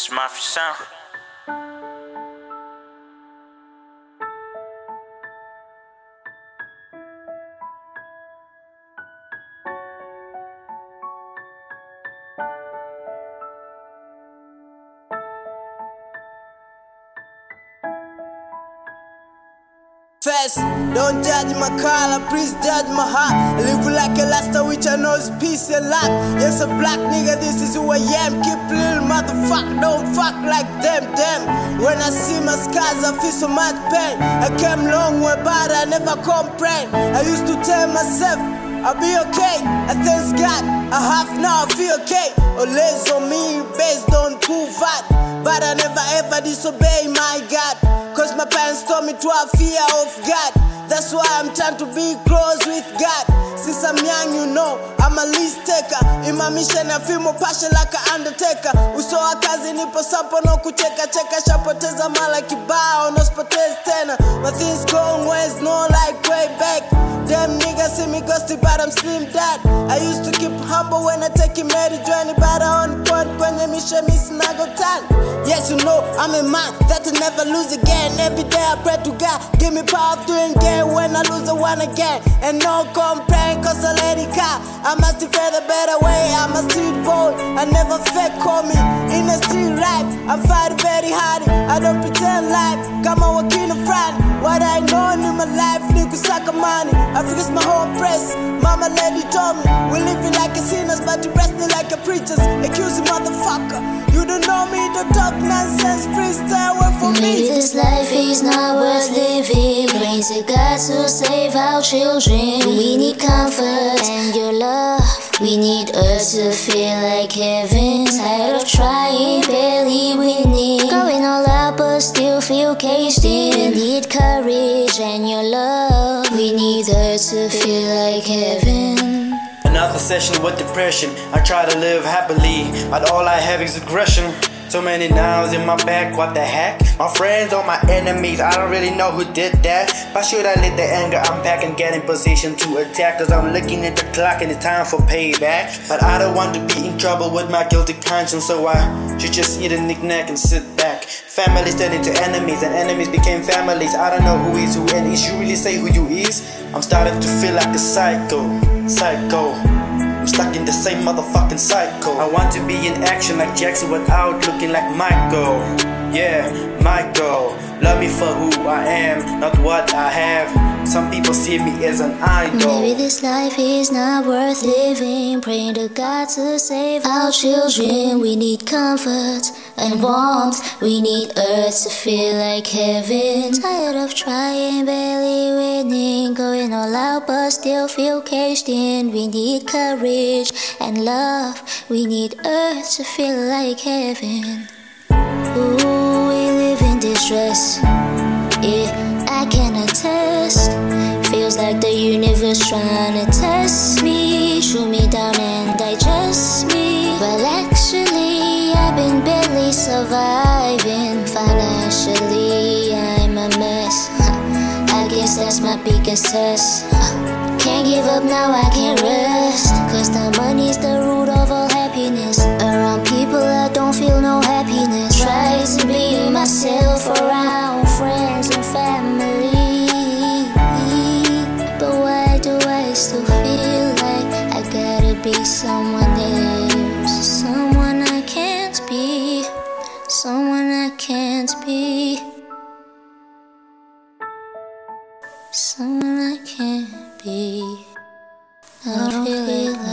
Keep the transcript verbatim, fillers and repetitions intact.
It's Mafia sound. First, don't judge my color, please judge my heart. I live like a lasta, which I know is peace a lot. Yes, a black nigga, this is who I am. Keep little motherfucker, don't fuck like them, them. When I see my scars, I feel so much pain. I came long way, but I never complain. I used to tell myself, I'll be okay. I thank God, I have now, I feel okay. Always on me, based on proof that. But I never ever disobey my God. Cause my parents told me to have fear of God. That's why I'm trying to be close with God. Since I'm young, you know, I'm a risk taker. In my mission, I feel more passion like an undertaker. Uso wa kazi nipo sampo no kucheka cheka. Shapoteza mala kibao, no spotez tena. My things going ways, no like way back. Damn niggas see me ghosty, but I'm slim dad. I used to keep humble when I take it Mary Johnny, but on point when you miss me snuggle time. Yes, you know, I'm a man that will never lose again. Every day I pray to God, give me power to engage when I lose the one again. And no complain, cause I let it go. I must defend a better way, I'm a street boy. I never fake call me in a street life. I fight very hard, I don't pretend life. Come on, work in a friend. What I know in my life, nigga suck money. I fix my whole press. Mama lady told me, we living like a sinners, but you wrestling like a preachers. Accusing motherfucker, you don't know me, don't talk nonsense, please stay away from me. Maybe this life is not worth living. Pray to God to save our children. We need comfort and your love. We need earth to feel like heaven. Tired of trying, barely winning. Going all out but still feel caged in. We need courage and your love. We need earth to feel like heaven. Another session with depression. I try to live happily, but all I have is aggression. So many nows in my back, what the heck? My friends or my enemies, I don't really know who did that. But should I let the anger unpack and get in position to attack? Cause I'm looking at the clock and it's time for payback. But I don't want to be in trouble with my guilty conscience, so I should just eat a knick-knack and sit back. Families turned into enemies and enemies became families. I don't know who is who, and is you really say who you is? I'm starting to feel like a psycho, psycho. I'm stuck in the same motherfucking cycle. I want to be in action like Jackson without looking like Michael. Yeah, Michael. Love me for who I am, not what I have. Some people see me as an idol. Maybe this life is not worth living. Praying to God to save our children. We need comfort and warmth. We need earth to feel like heaven. Tired of trying, barely winning. Going all out but still feel caged in. We need courage and love. We need earth to feel like heaven. Ooh, we live in distress. Yeah, I can attest. Feels like the universe trying to test me, shoot me down and digest me. But actually, I've been barely surviving. Financially, I'm a mess. I guess that's my biggest test. Can't give up now, I can't rest. Cause the money's the root of all happiness. Around people I don't feel no happiness. Try to be myself around friends and family. But why do I still feel like I gotta be someone else? Someone I can't be. Someone I can't be. Someone I can't be. I don't feel it